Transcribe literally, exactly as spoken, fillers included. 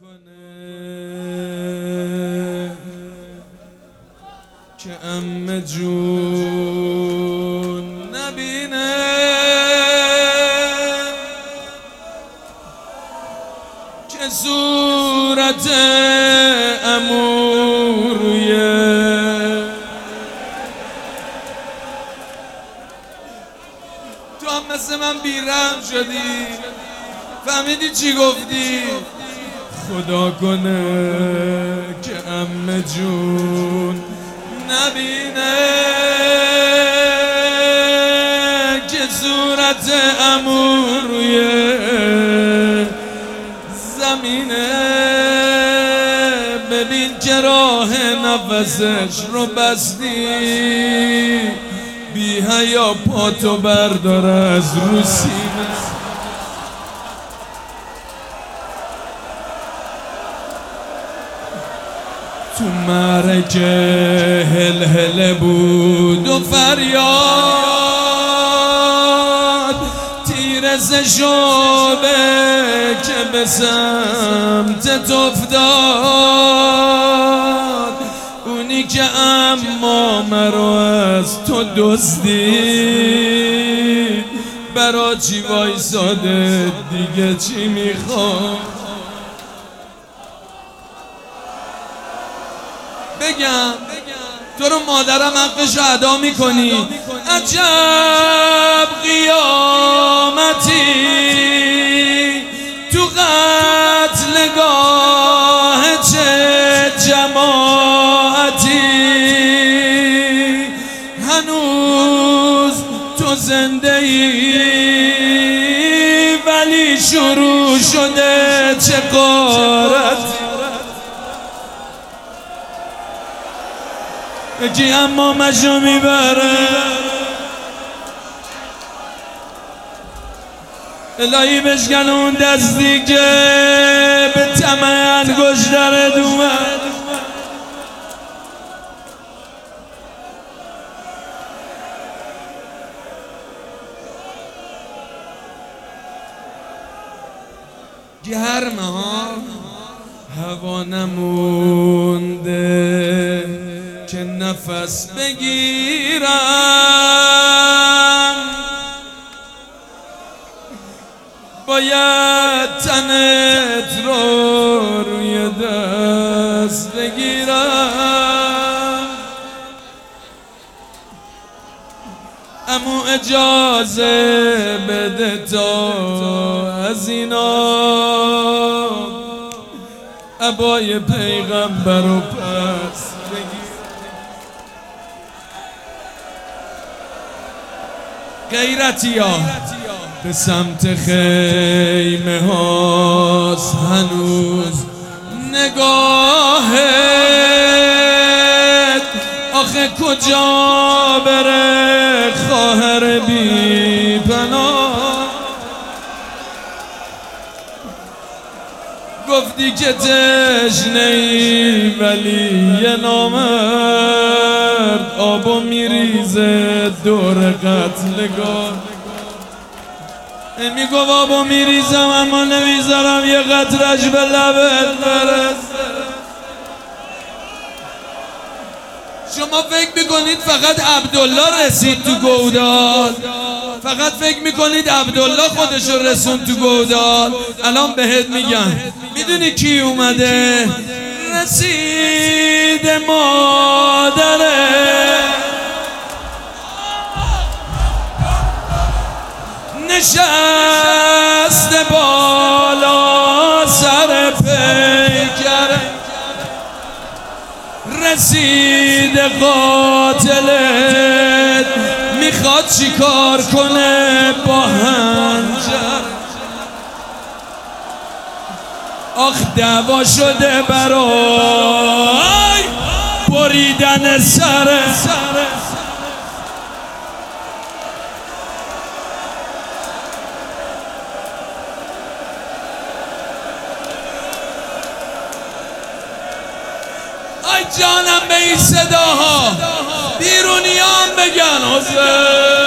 که عمه جون نبینه که صورت عمو رویه. تو هم مثل من بیرحم شدی، فهمیدی چی گفتی؟ خدا کنه که عمه جون نبینه که صورت عمو روی زمینه. ببین که راه نفسش رو بستی، بی حیا پاتو بردار از رو سینه. تو معرکه هل هل بود و فریاد، تیر ز شعبه که به سمتت افتاد. اونی که اما مرا از تو دزدید، برا چی وایساده دیگه چی میخواد؟ بگم تو رو مادرم حقش ادا میکنی. عجب قیامتی تو قتلگاه، چه جماعتی. هنوز تو زنده ای ولی شروع شده چه غارتی. یکی اما مشو میبره، الهی بشکن اون دستی که به طمع انگشترت اومد. گرمه ها هوا نمونده که نفس بگیرم، باید تنت رو روی دست بگیرم. امو اجازه بده تا از اینا عبای پیغمبر رو پس بگیر. غیرتی ها به سمت خیمه هاست هنوز نگاهت، آخه کجا بره خواهر بی پناه. گفتی که تشنه‌ای ولی یه نامرد آبو میریزه دور قتلگاه. میگو آبو میریزم اما نمیذارم یه قطرش به لبت برسه. شما فکر میکنید فقط عبدالله رسید تو گودال، فقط فکر میکنید عبدالله خودشو رسون تو گودال. الان بهت میگم میدونی کی اومده؟ رسید مادره، نشست بالا سر پیکره. رسید قاتلت میخواد چی کار کنه با هنجر. آخ دعوا شده برای بریدن سره. آی جانم به این صداها بیرونیان بگن حسین.